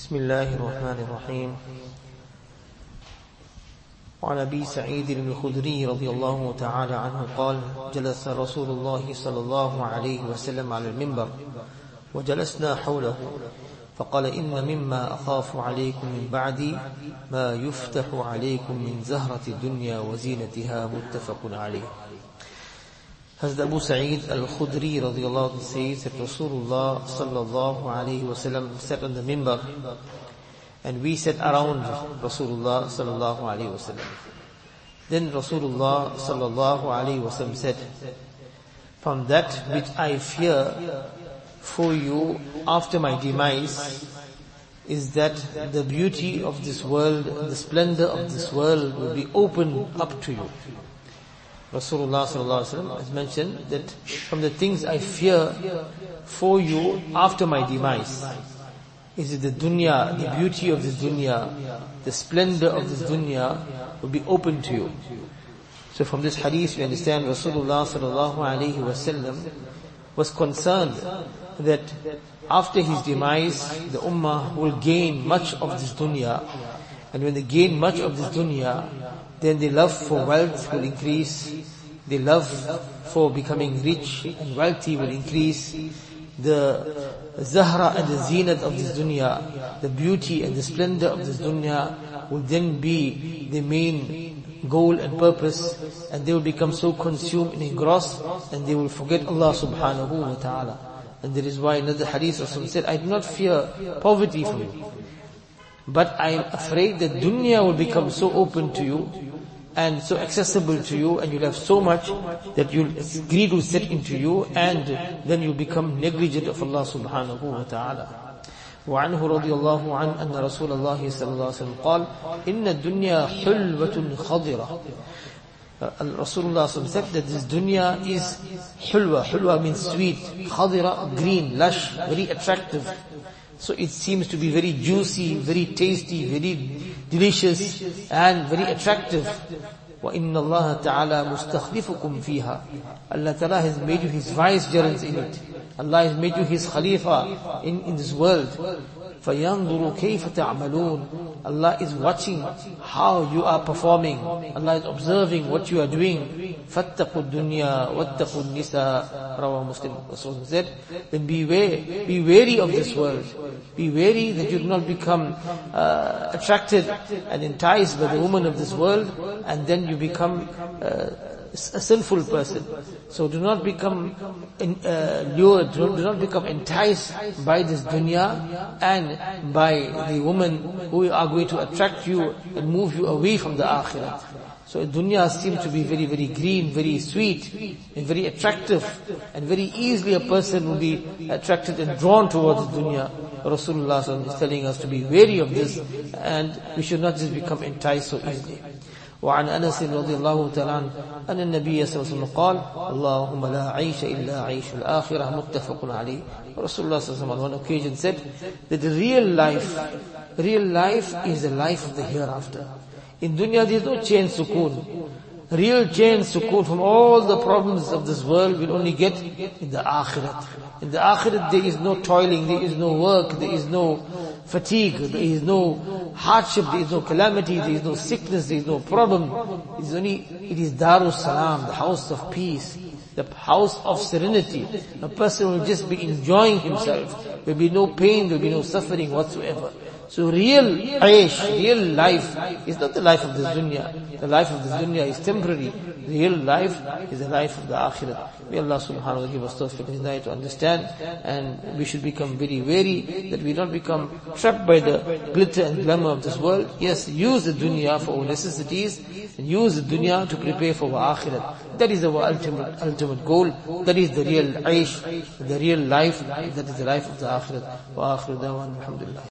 بسم الله الرحمن الرحيم. وعن أبي سعيد الخدري رضي الله تعالى عنه قال: جلس رسول الله صلى الله عليه وسلم على المنبر وجلسنا حوله فقال: إن مما أخاف عليكم من بعدي ما يفتح عليكم من زهرة الدنيا وزينتها. متفق عليه. Hazrat Abu Sa'id al-Khudri radiyallahu anhu says that Rasulullah sallallahu alayhi wa sallam sat on the minbar and we sat around Rasulullah sallallahu alayhi wa sallam. Then Rasulullah sallallahu alayhi wa sallam said, from that which I fear for you after my demise is that the beauty of this world, the splendor of this world will be opened up to you. Rasulullah sallallahu alaihi wasallam has mentioned that from the things I fear for you after my demise is that the dunya, the beauty of this dunya, the splendor of this dunya will be open to you. So from this hadith we understand Rasulullah sallallahu alaihi wasallam was concerned that after his demise the ummah will gain much of this dunya, and when they gain much of this dunya, then the love for wealth will increase, the love for becoming rich and wealthy will increase, the zahra and the zinat of this dunya, the beauty and the splendor of this dunya will then be the main goal and purpose, and they will become so consumed and engrossed and they will forget Allah subhanahu wa ta'ala. And that is why another hadith Rasul said, I do not fear poverty from you, but I am afraid that dunya will become so open to you and so accessible to you, and you'll have so much that greed will set into you, and then you'll become negligent of Allah subhanahu wa ta'ala. وعنه رضي الله عنه أن رسول الله صلى الله عليه وسلم قال: إن الدنيا حلوة خضرة. Rasulullah said that this dunya is hulwa. Hulwa means sweet. Khadira, green, lush, very attractive. So it seems to be very juicy, very tasty, very delicious and very attractive. وَإِنَّ اللَّهَ تَعَالَى مُسْتَخْلِفُكُمْ فِيهَا. Allah Ta'ala has made you His vicegerents in it. Allah has made you His Khalifa in this world. فَيَنْظُرُ كَيْفَ تَعْمَلُونَ. Allah is watching how you are performing. Allah is observing what you are doing. فَاتَّقُوا الدُّنْيَا وَاتَّقُوا النِّسَاءَ. Rawah Muslim. Rasul said, then be wary of this world. Be wary that you do not become attracted and enticed by the woman of this world, and then you become a sinful person. So do not become lured, do not become enticed by this dunya and by the women who are going to attract you and move you away from the akhirah. So dunya seems to be very, very green, very sweet and very attractive, and very easily a person will be attracted and drawn towards dunya. Rasulullah is telling us to be wary of this, and we should not just become enticed so easily. وعن أنس رضي الله تعالى عنه أن النبي صلى الله عليه وسلم قال: اللهم لا عيش إلا عيش الآخرة. متفق عليه. Rasulullah صلى الله عليه وسلم on one occasion said that the real life is the life of the hereafter. In dunya there is no chain sukoon. Real chain sukoon from all the problems of this world will only get in the akhirat. In the akhirat there is no toiling, there is no work, there is no fatigue, there is no hardship, there is no calamity, there is no sickness, there is no problem. It is Darus Salam, the house of peace, the house of serenity. A person will just be enjoying himself. There will be no pain, there will be no suffering whatsoever. So real life is not the life of this dunya. The life of this dunya is temporary. Real life is the life of the akhirat. May Allah subhanahu wa ta'ala give us tawfiq and hidayah to understand, and we should become very wary that we don't become trapped by the glitter and glamour of this world. Yes, use the dunya for our necessities, and use the dunya to prepare for our akhirat. That is our ultimate goal. That is the real aish, the real life. That is the life of the akhirat. Wa akhiru da'wan alhamdulillah.